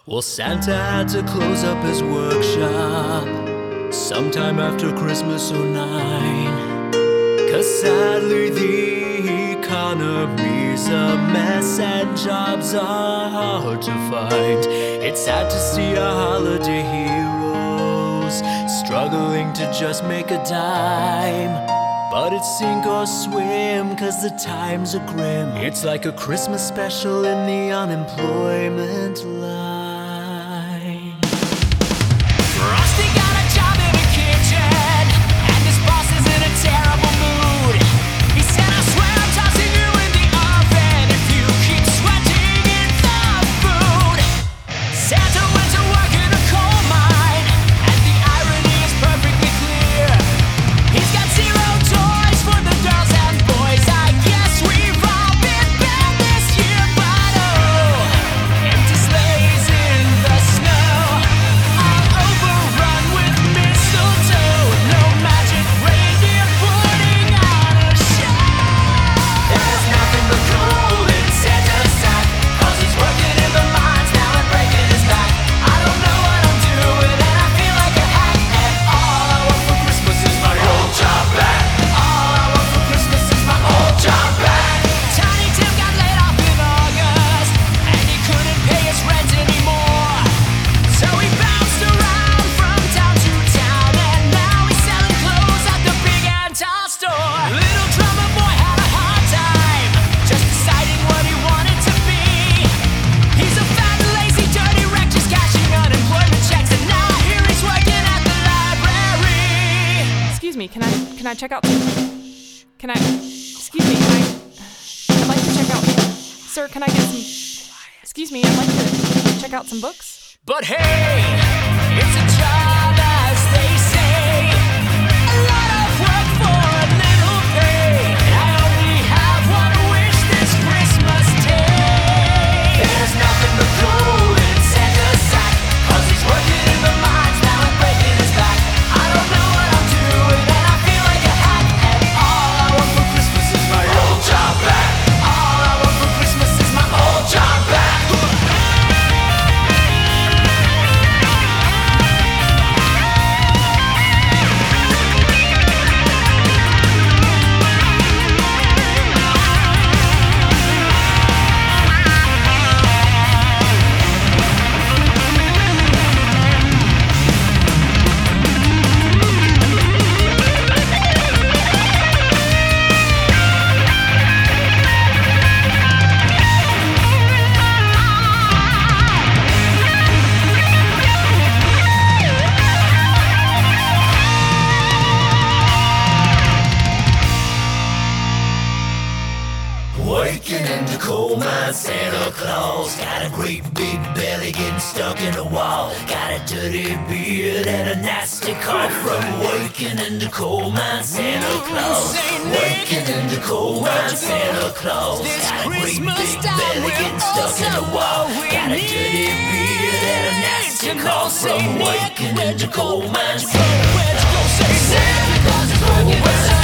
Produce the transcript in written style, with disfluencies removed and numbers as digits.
Well, Santa had to close up his workshop sometime after Christmas '09, 'cause sadly the economy's a mess and jobs are hard to find. It's sad to see our holiday heroes struggling to just make a dime, but it's sink or swim 'cause the times are grim. It's like a Christmas special in the unemployment line. Rusty got a job in a kitchen, and his boss is in a terrible mood. He said, I swear I'm tossing you in the oven if you keep sweating in the food. Santa went to work in a coal mine, and the irony is perfectly clear. He's got zero toys for the girls and boys. I guess we've all been bad this year, but oh, empty sleighs in the snow, all overrun with mistletoe. No magic reindeer putting on a show. There's nothing but coal in Santa's sack, 'cause he's working in the mines now and breaking his back. I don't know what I'm doing and I feel like a hack, and all I want for Christmas is my old job back. All I want for Christmas is my old job back. Tiny Tim got laid off in August, and he couldn't pay his rent anymore. So he bounced around from town to town, and now he's selling clothes at the big and tall store. Little drummer boy had a hard time just deciding what he wanted to be. He's a fat, lazy, dirty wreck just cashing unemployment checks, and now I hear he's working at the library. Excuse me, can I check out can I excuse me, I'd like to check out, sir, can I get some, excuse me, I'd like to check out some books. But hey, it's a job, as they say. A lot of work for a little pay. I only have one wish this Christmas day. There's nothing but coal in Santa's sack, 'cause he's working in the mines now and breaking his back. I don't know what I'm doing and I feel like a hack, and all I want for Christmas is my old job back. All I want for Christmas is my old job back. Working in the coal mine, Santa Claus got a great big belly getting stuck in the wall. Got a dirty beard and a nasty cough from working in the coal mine, Santa Claus. Working in the coal mine, Santa Claus got a great big belly getting stuck in the wall. Got a dirty beard and a nasty cough from working in the coal mine, Santa Claus. Santa Claus is working.